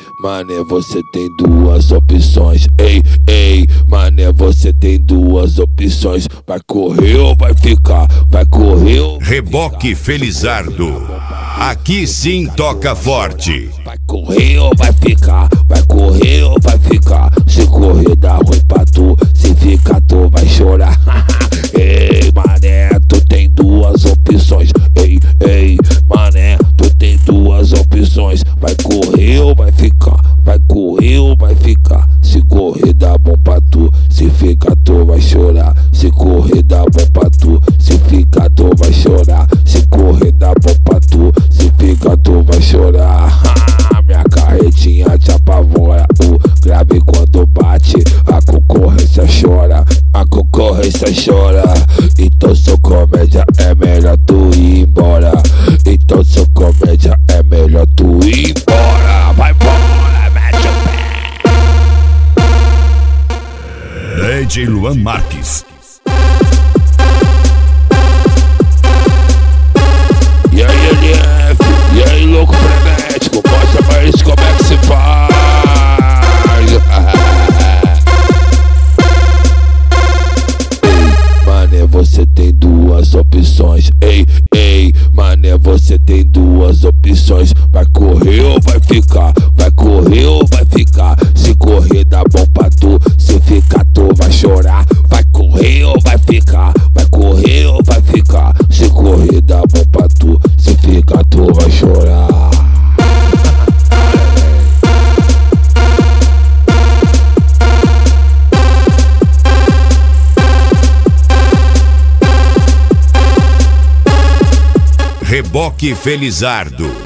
mané, você tem duas opções. Ei, mané, você tem duas opções. Vai correr ou vai ficar? Vai correr ou vai Reboque ficar? Felizardo. Aqui sim toca forte. Vai correr ou vai ficar? Vai correr ou vai ficar? Se correr dá ruim pra tu, se ficar tu vai chorar. Ei, mané, tu tem duas opções. Ei, mané, tu tem duas opções. Vai correr ou vai ficar? Vai correr ou vai ficar? Se correr dá bom pra tu, se ficar tu vai chorar. Se correr dá bom pra tu, se ficar tu vai chorar. Se correr dá bom pra tu, se ficar tu vai chorar. Minha carretinha te apavora, o grave quando bate, a concorrência chora, a concorrência chora. Então seu comédia é melhor tu ir embora. Então seu comédia é melhor tu ir embora. Vai embora, mete o pé. DJ Luan Marques. E aí, LF, e aí, louco frenético, mostra pra eles como é que se faz. Mané, você tem duas opções. Ei, mané, você tem duas opções. Vai correr ou vai ficar? Vai correr ou vai ficar? Se correr dá bom pra tu, se ficar tu vai chorar. Vai correr ou vai ficar? Vai correr ou vai ficar? Se correr dá bom pra tu, se ficar tu vai chorar. Reboque Felizardo.